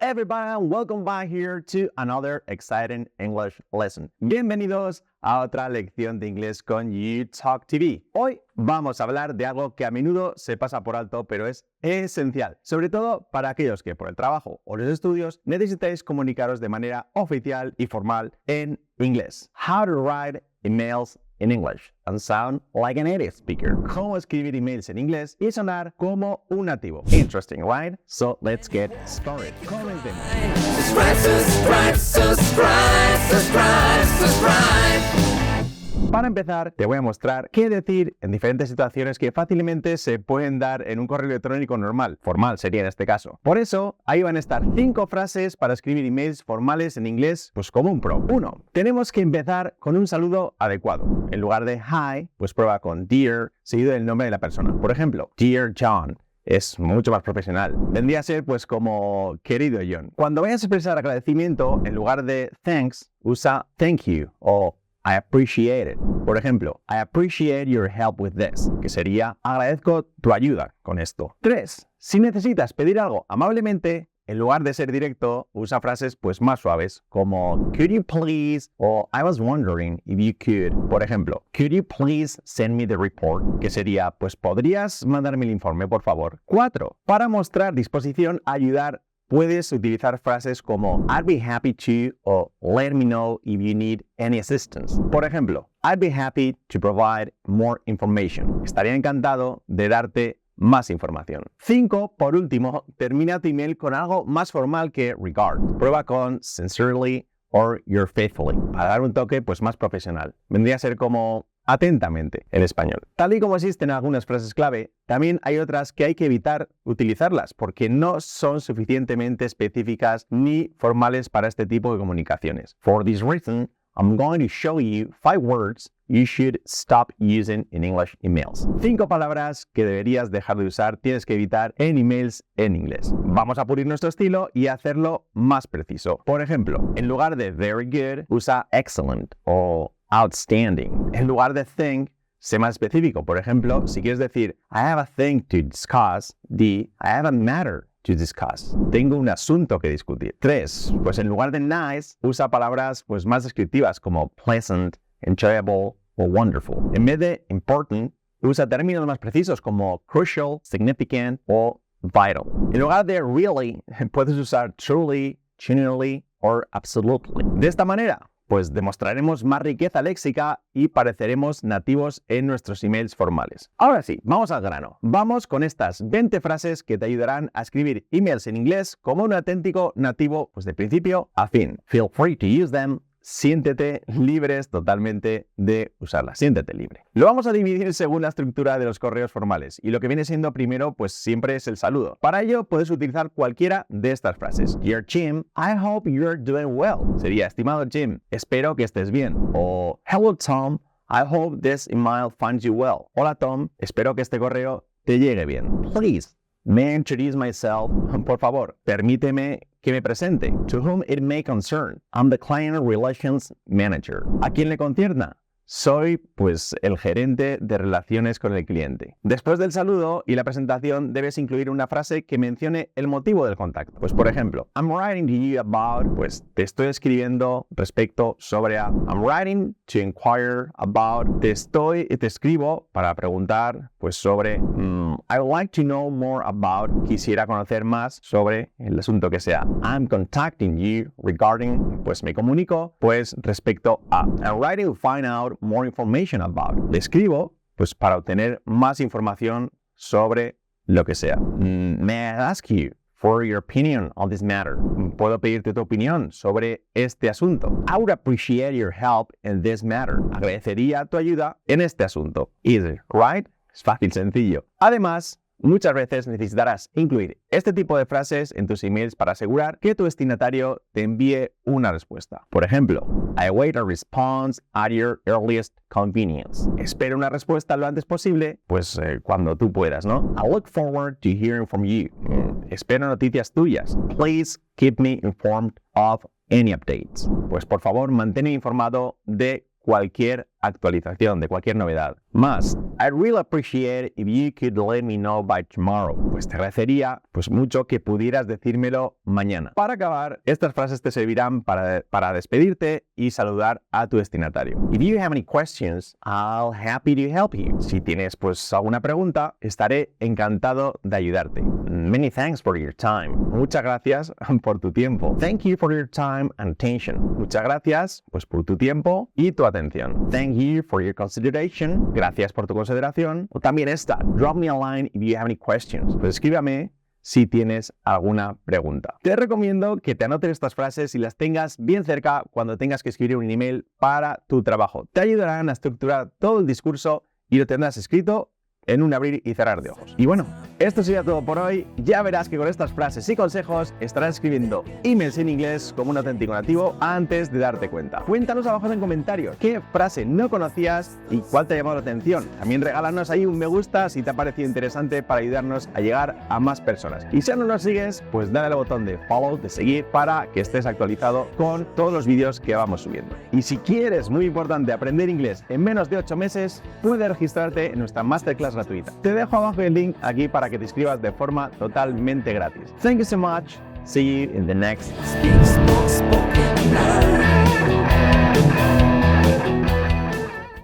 everybody, and welcome back here to another exciting English lesson. Bienvenidos a otra lección de inglés con UTalk TV. Hoy vamos a hablar de algo que a menudo se pasa por alto, pero es esencial, sobre todo para aquellos que por el trabajo o los estudios necesitáis comunicaros de manera oficial y formal en inglés. How to write emails in English and sound like a native speaker. Cómo escribir emails en inglés y sonar como un nativo. Interesting, right? So let's get started. Comencemos. Subscribe. Para empezar, te voy a mostrar qué decir en diferentes situaciones que fácilmente se pueden dar en un correo electrónico normal, formal sería en este caso. Por eso, ahí van a estar 5 frases para escribir emails formales en inglés, pues como un pro. 1. Tenemos que empezar con un saludo adecuado. En lugar de hi, pues prueba con dear, seguido del nombre de la persona. Por ejemplo, Dear John. Es mucho más profesional. Vendría a ser pues como querido John. Cuando vayas a expresar agradecimiento, en lugar de thanks, usa thank you o I appreciate it. Por ejemplo, I appreciate your help with this, que sería agradezco tu ayuda con esto. 3. Si necesitas pedir algo amablemente, en lugar de ser directo, usa frases pues más suaves como could you please o I was wondering if you could. Por ejemplo, could you please send me the report, que sería pues podrías mandarme el informe por favor. 4. Para mostrar disposición a ayudar, puedes utilizar frases como I'd be happy to o let me know if you need any assistance. Por ejemplo, I'd be happy to provide more information. Estaría encantado de darte más información. 5. Por último, termina tu email con algo más formal que regard. Prueba con sincerely or your faithfully para dar un toque pues más profesional. Vendría a ser como atentamente en español. Tal y como existen algunas frases clave, también hay otras que hay que evitar utilizarlas porque no son suficientemente específicas ni formales para este tipo de comunicaciones. For this reason, I'm going to show you 5 words you should stop using in English emails. 5 palabras que deberías dejar de usar, tienes que evitar en emails en inglés. Vamos a pulir nuestro estilo y hacerlo más preciso. Por ejemplo, en lugar de very good, usa excellent o outstanding. En lugar de think, sé más específico. Por ejemplo, si quieres decir I have a thing to discuss, di I have a matter to discuss. Tengo un asunto que discutir. 3. Pues en lugar de nice, usa palabras pues más descriptivas como pleasant, enjoyable o wonderful. En vez de important, usa términos más precisos como crucial, significant o vital. En lugar de really, puedes usar truly, genuinely or absolutely. De esta manera, pues demostraremos más riqueza léxica y pareceremos nativos en nuestros emails formales. Ahora sí, vamos al grano. Vamos con estas 20 frases que te ayudarán a escribir emails en inglés como un auténtico nativo, pues de principio a fin. Feel free to use them. Siéntete libres totalmente de usarlas. Siéntete libre. Lo vamos a dividir según la estructura de los correos formales y lo que viene siendo primero pues siempre es el saludo. Para ello puedes utilizar cualquiera de estas frases. Dear Jim, I hope you're doing well. Sería estimado Jim, espero que estés bien. O hello Tom, I hope this email finds you well. Hola Tom, espero que este correo te llegue bien. Please. May I introduce myself? Por favor, permíteme que me presente. To whom it may concern. I'm the Client Relations Manager. ¿A quién le concierna? Soy, pues, el gerente de relaciones con el cliente. Después del saludo y la presentación, debes incluir una frase que mencione el motivo del contacto. Pues, por ejemplo, I'm writing to you about, pues, te estoy escribiendo respecto sobre a. I'm writing to inquire about, te escribo para preguntar, pues, sobre. I would like to know more about, quisiera conocer más sobre el asunto que sea. I'm contacting you regarding, pues, me comunico, pues, respecto a. I'm writing to find out more information about. Le escribo, pues, para obtener más información sobre lo que sea. May I ask you for your opinion on this matter? ¿Puedo pedirte tu opinión sobre este asunto? I would appreciate your help in this matter. Agradecería tu ayuda en este asunto. Easy, right? Es fácil, sencillo. Además, muchas veces necesitarás incluir este tipo de frases en tus emails para asegurar que tu destinatario te envíe una respuesta. Por ejemplo, I await a response at your earliest convenience. Espera una respuesta lo antes posible, pues cuando tú puedas, ¿no? I look forward to hearing from you. Espero noticias tuyas. Please keep me informed of any updates. Pues por favor, manténme informado de cualquier actualización, de cualquier novedad. Más, I'd really appreciate if you could let me know by tomorrow. Pues te agradecería mucho que pudieras decírmelo mañana. Para acabar, estas frases te servirán para despedirte y saludar a tu destinatario. If you have any questions, I'll happy to help you. Si tienes alguna pregunta, estaré encantado de ayudarte. Many thanks for your time. Muchas gracias por tu tiempo. Thank you for your time and attention. Muchas gracias por tu tiempo y tu atención. Thank you for your consideration. Gracias por tu consideración. O también esta. Drop me a line if you have any questions. Pues escríbame si tienes alguna pregunta. Te recomiendo que te anotes estas frases y las tengas bien cerca cuando tengas que escribir un email para tu trabajo. Te ayudarán a estructurar todo el discurso y lo tendrás escrito en un abrir y cerrar de ojos. Y bueno, esto sería todo por hoy. Ya verás que con estas frases y consejos estarás escribiendo emails en inglés como un auténtico nativo antes de darte cuenta. Cuéntanos abajo en comentarios qué frase no conocías y cuál te ha llamado la atención. También regálanos ahí un me gusta si te ha parecido interesante para ayudarnos a llegar a más personas. Y si aún no nos sigues, pues dale al botón de follow, de seguir, para que estés actualizado con todos los vídeos que vamos subiendo. Y si quieres, muy importante, aprender inglés en menos de 8 meses, puedes registrarte en nuestra masterclass gratuita. Te dejo abajo el link aquí para que te inscribas de forma totalmente gratis. Thank you so much. See you in the next.